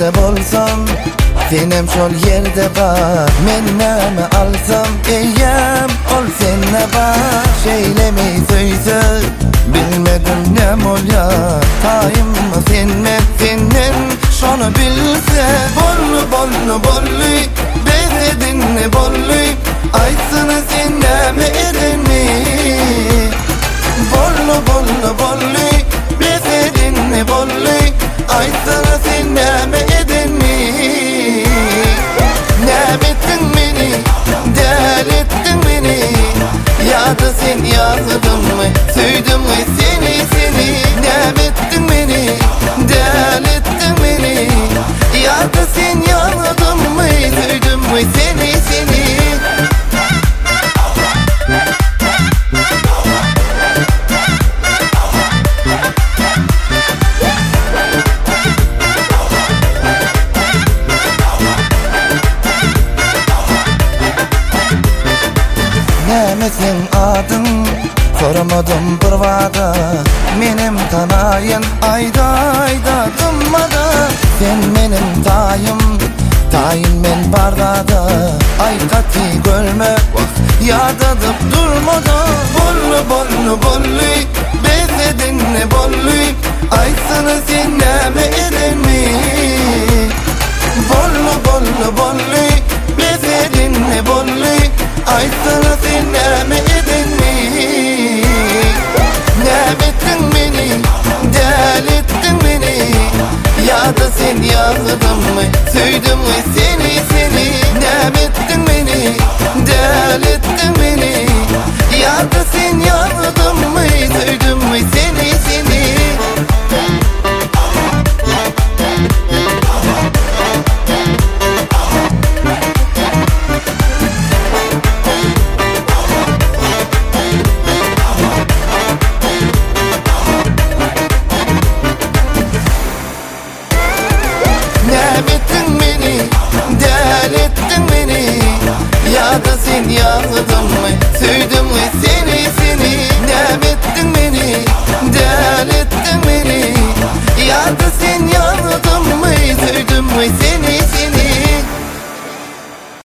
bolsam, senem şol yerde bar. Men näme alsam, eýem ol senne bar. Şeýlemi söýse, bilmedim näme bolýar. Taýym senmen, senden şonu bilse. Bollu bollu bolly, bezedinni bolly. Aýtsyna sen näme edinmi? Bollu bollu bolly, bezedinni bolly. Aýtsyna sen näme edinmi? Näme etdiň meni, däl etdiň meni. Ýa-da sen ýazdymmy, söýdümmi seni, seni. Näme etdiň meni, däl etdiň meni. Ýa-da sen ýazdymmy, söýdümmi seni, seni. Näme sen adyň, soramadım bir wada. Menim tanaýyn aýda aýda dummada. Sen menim taýym, taýyn men bardada. Aýkaty gölme wagt ýadadyp durmada. Bollu bollu bolly, bezedinni bolly. Aýtsyna sen näme edinmi? Bollu bollu bolly,